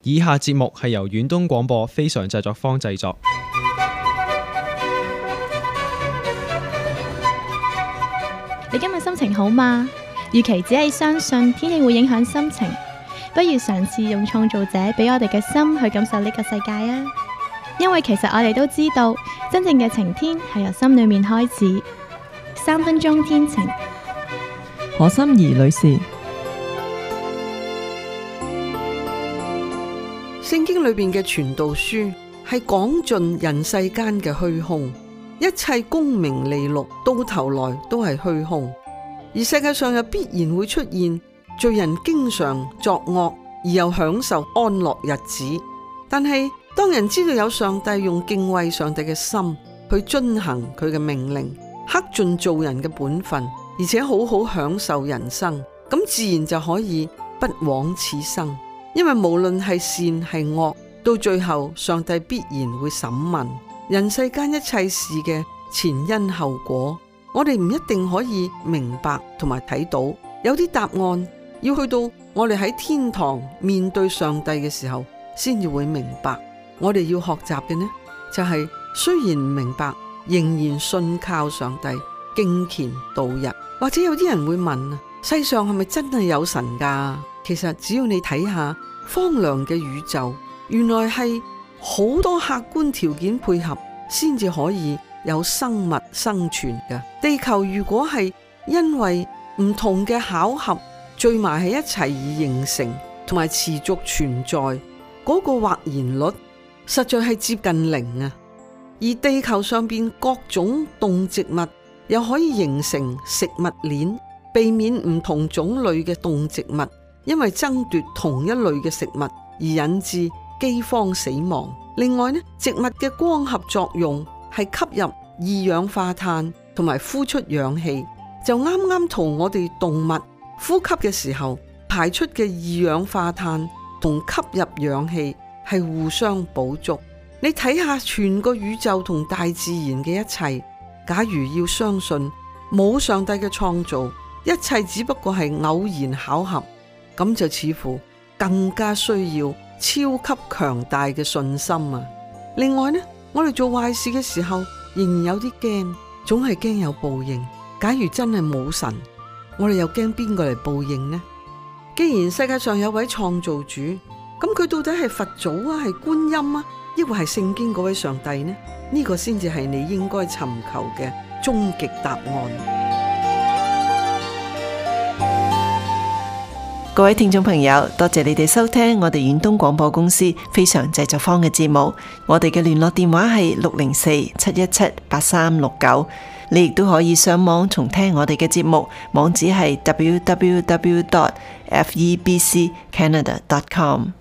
以下節目係由遠東廣播非常製作坊製作。 你今日心情好嗎？與其只係相信天氣會影響心情，不如嘗試用創造者俾我哋嘅心去感受呢個世界啊！因為其實我哋都知道，真正嘅晴天係由心裏面開始。3分鐘天晴， 何心怡女士。 聖經裏邊嘅傳道書係講盡人世間嘅虛空，一切功名利祿到頭來都係虛空，而世界上又必然會出現罪人經常作惡而又享受安樂日子。但係當人知道有上帝，用敬畏上帝嘅心去遵行佢嘅命令，克盡做人嘅本分，而且好好享受人生，咁自然就可以不枉此生。因為無論係善係惡，到最後上帝必然會審問人世間一切事嘅前因後果。我哋唔一定可以明白同埋睇到，有啲答案要去到我哋喺天堂面對上帝嘅時候先至會明白。我哋要學習嘅呢，就係雖然唔明白，仍然信靠上帝，敬虔度日。或者有啲人會問啊，世上係咪真係有神㗎？其實只要你睇下荒涼嘅宇宙，原來係好多客觀條件配合先至可以有生物生存嘅。地球如果係因為唔同嘅巧合聚埋喺一齊而形成同埋持續存在，嗰個或然率實在係接近零啊。而地球上邊各種動植物又可以形成食物鏈，避免唔同種類嘅動植物因為爭奪同一類嘅食物而引致饑荒死亡。另外呢，植物嘅光合作用係吸入二氧化碳同埋呼出氧氣，就啱啱同我哋動物呼吸嘅時候排出嘅二氧化碳同吸入氧氣係互相補足。你睇下全個宇宙同大自然嘅一切，假如要相信冇上帝嘅創造，一切只不過係偶然巧合，咁就似乎更加需要超級強大嘅信心啊！另外呢，我哋做壞事嘅時候仍然有啲驚，總係驚有報應。假如真係冇神，我哋又驚邊個嚟報應呢？既然世界上有位創造主，咁佢到底係佛祖啊，係觀音啊，抑或係聖經嗰位上帝呢？呢個先至係你應該尋求嘅終極答案。 各位聽眾朋友，多謝你哋收聽我哋遠東廣播公司非常製作坊嘅節目。我哋嘅聯絡電話係604-717-8369。你亦都可以上網重聽我哋嘅節目，網址係www.febccanada.com。